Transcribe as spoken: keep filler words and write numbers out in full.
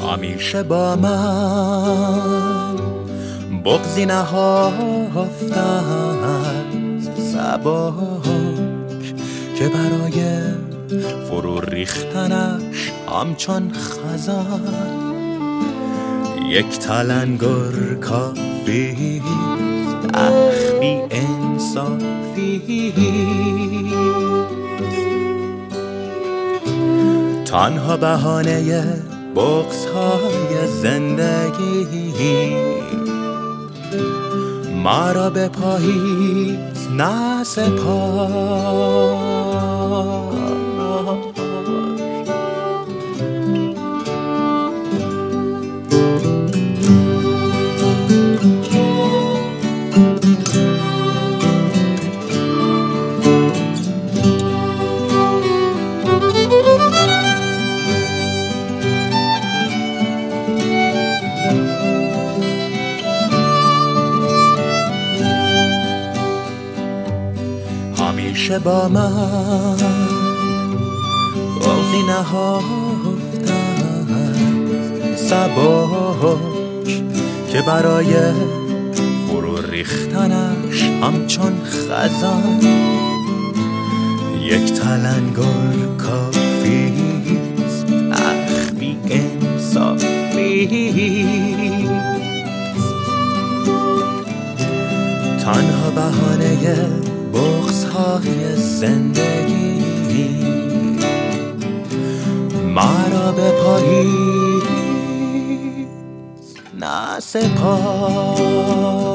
همیشه با من بغضی نهفته است سبک که برای فرو ریختنش همچون خزان یک تلنگر کافی اخ بی انصافی تنها بهانه بغض های زندگی مرا به پاییز نسپار. همیشه با من بغضی نهفته سبک که برای فرو ریختنش همچون خزان یک تلنگر کافیست اخ بی انصافی تنها بهانه بغض‌های زندگی مرا به پاییز نسپار.